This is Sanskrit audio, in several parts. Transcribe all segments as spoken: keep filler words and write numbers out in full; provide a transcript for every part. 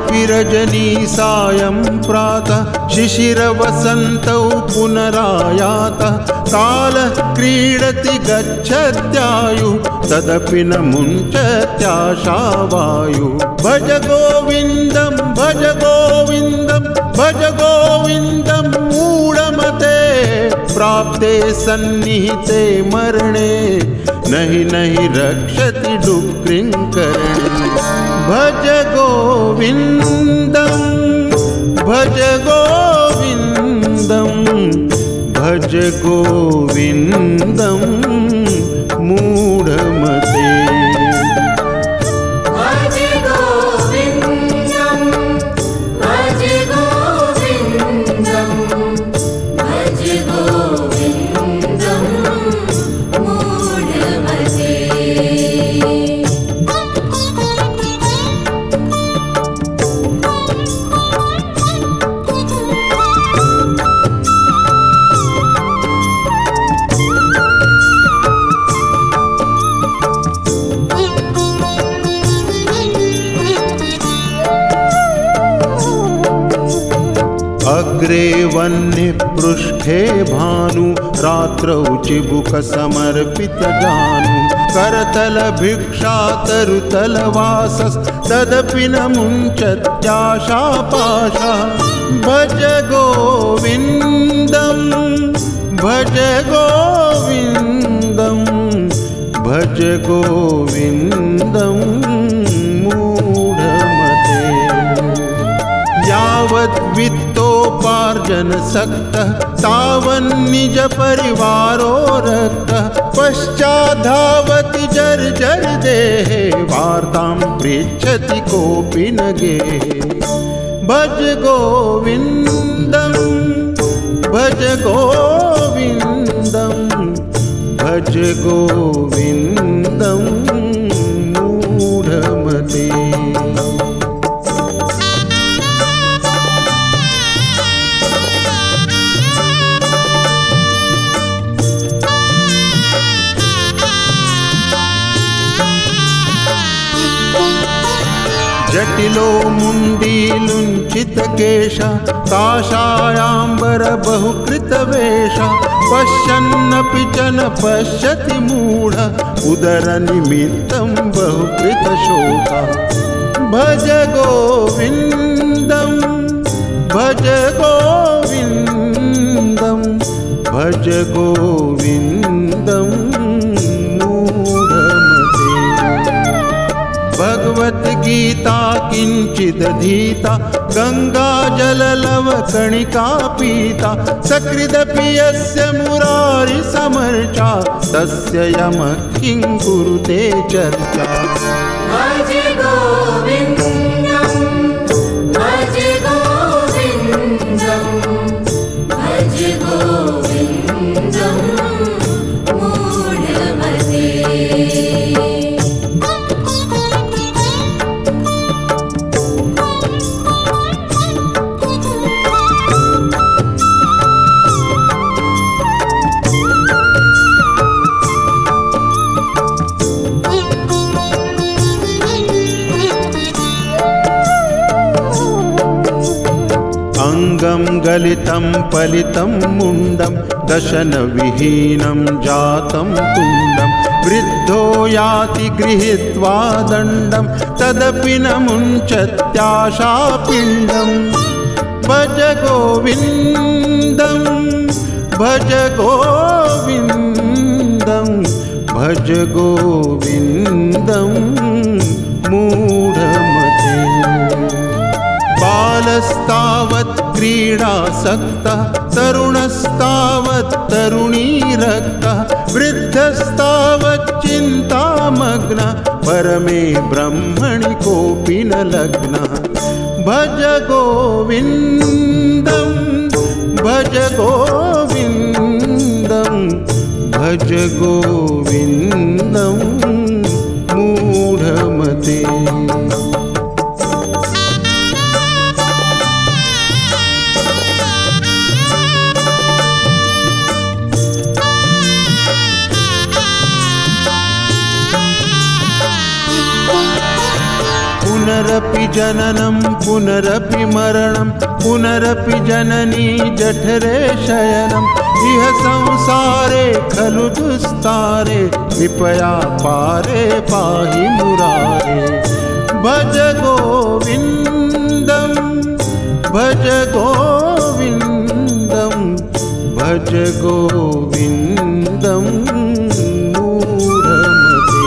विरजनी सायं प्रातः शिशिरवसन्तौ पुनरायातः कालः क्रीडति गच्छत्यायुः तदपि न मुञ्चत्याशावायुः भज गोविन्दं भज गोविन्दं भज गोविन्दं मूढमते प्राप्ते सन्निहिते मरणे नहि नहि रक्षति डुक्रिं करणे भज गोविन्दं भज गोविन्दं भज गोविन्दं मूढमते अग्रे वह्नि पृष्ठे भानु रात्रौ चिबुक समर्पित जानु करतल भिक्षा तरुतल वासस् तदपि न मुञ्चत्याशापाशा भज गोविन्दं भज गोविन्दं भज गोविन्दं मूढमते यावत् वित्तोपार्जन सक्तः तावन्निज परिवारो रक्तः पश्चाद्धावति जर्जर देहे वार्तां पृच्छति कोऽपि न गेहे भज गोविन्दं भज गोविन्दं भज गोविन्दं मूढमते जटिलो मुण्डीलुञ्चितकेश काषायाम्बर बहुकृतवेष पश्यन्नपि च न पश्यति मूढ उदरनिमित्तं बहुकृतशोकः भज गोविन्दं भज गोविन्दं भज गोविन्दं मूढमते भगवद्गीता किञ्चिदधीता गङ्गाजललवकणिका पीता सकृदपि यस्य मुरारिसमर्चा तस्य यमः किं कुरुते चर्चा भज गोविन्दं भज गोविन्दं भज गोविन्दं मूढमते अङ्गं गलितं पलितं मुण्डं दशनविहीनं जातं तुण्डं वृद्धो याति गृहीत्वा दण्डं तदपि न मुञ्चत्याशापिण्डं भज गोविन्दं भज गोविन्दं भज गोविन्दं मूढमते बालस्तावत् क्रीडासक्तः तरुणस्तावत् तरुणीरक्तः वृद्धस्तावत् चिन्तामग्नः परमे ब्रह्मणि कोऽपि न लग्नः भज गोविन्दं भज गोविन्दं भज गोविन्दं मूढमते पुनरपि जननं पुनरपि मरणं पुनरपि जननी जठरे शयनम् इह संसारे खलु दुस्तारे कृपया पारे पाहि मुरारे भज गोविन्दं भज गोविन्दं भज गोविन्दं मूढमते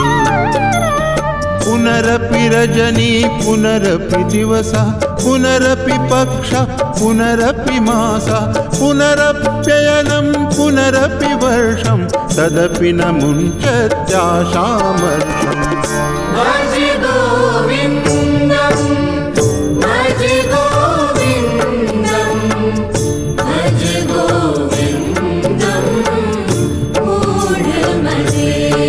पुनरपि रजनी पुनरपि दिवसः पुनरपि पक्षः पुनरपि मासः पुनरप्ययनं पुनरपि वर्षं तदपि न मुञ्चत्याशामर्षम् भज गोविन्दं भज गोविन्दं भज गोविन्दं मूढमते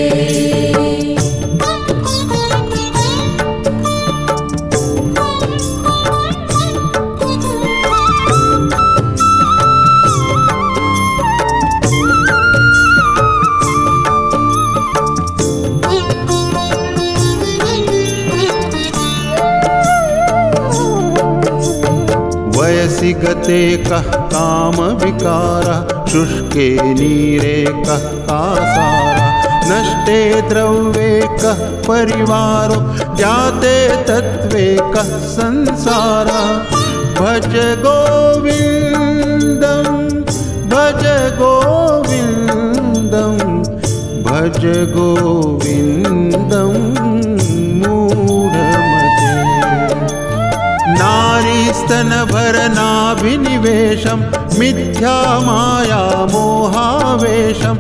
वयसि गते कः कामविकारः शुष्के नीरे कः कासारः नष्टे द्रव्ये कः परिवारो जाते तत्त्वे कः संसारः भज गोविन्दं भज गोविन्दं भज गोविन्दं मूढमते नारीस्तनभरनाभिनिवेशं मिथ्या माया मोहावेशम्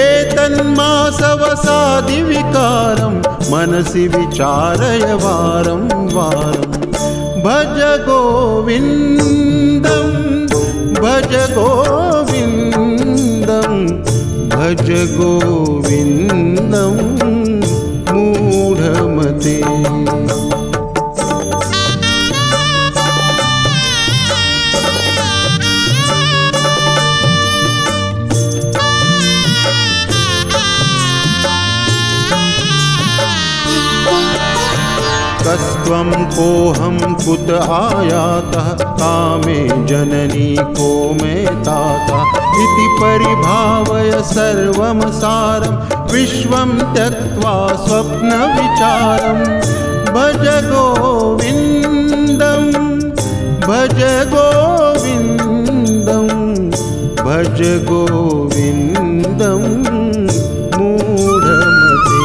एतन्मासवसादिविकारं मनसि विचारय वारं वारं भज गोविन्दं भज गोविन्दं भज गोविन्दं मूढमते कस्त्वं कोऽहं कुत आयातः कामे जननी को मे ताता इति परिभावय सर्वं सारं विश्वं त्यक्त्वा स्वप्नविचारं भज गोविन्दं भज गोविन्दं भज गोविन्दं मूढमते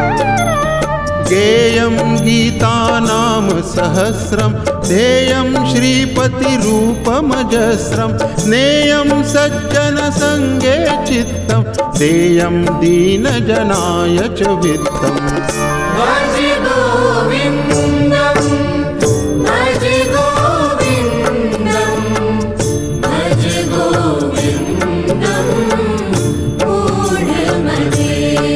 गेयं गीतानाम सहस्रं ध्येयं श्रीपतिरूपमजस्रं नेयं सज्जनसङ्गे चित्तं देयं दीनजनाय च वित्तम् भज गोविन्दं भज गोविन्दं भज गोविन्दं मूढमते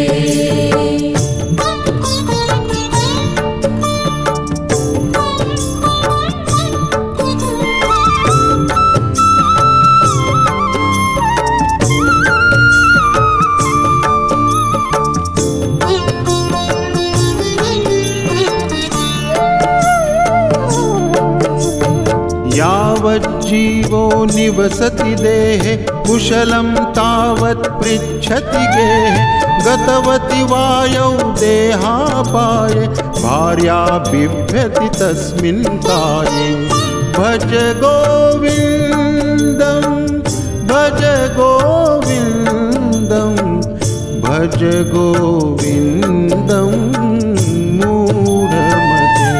यावज्जीवो निवसति देहे कुशलं तावत् पृच्छति गेहे गतवति वायौ देहापाये भार्या बिभ्यति तस्मिन् काये भज गोविन्दं भज गोविन्दं भज गोविन्दं मूढमते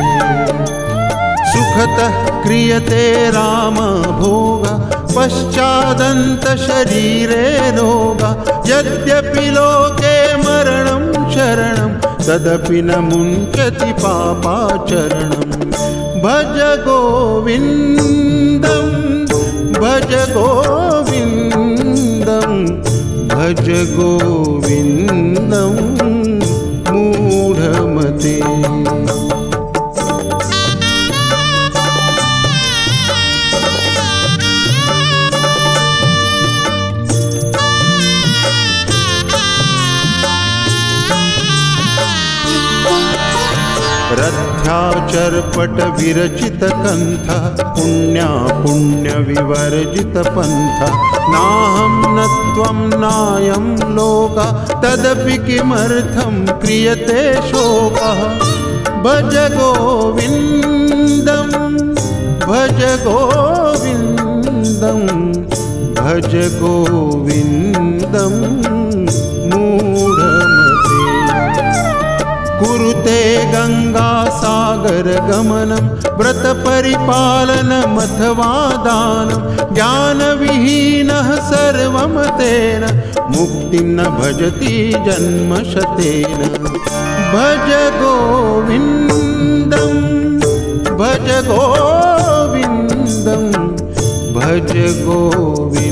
सुखतः क्रियते राम भोग पश्चादन्तशरीरे रोग यद्यपि लोके मरणं शरणं तदपि न मुञ्चति पापाचरणं भज गोविन्दं भज गोविन्दं भज गोविन्दं मूढमते रथ मिथ्याचर्पट विरचित कंथ पुण्या पुण्य विवर्जित पंथ नाहं न त्वं नायं लोका तदपि किमर्थं क्रियते शोकः भज गोविन्दं भज गोविन्दं भज गोविन्दं मूढमते कुरुते गंगा सागर गमनं व्रत परिपालनमथवा दानं ज्ञानविहीनः सर्वमतेन मुक्तिं न भजति जन्मशतेन भज गोविन्दं भज गोविन्दं भज गोविन्दं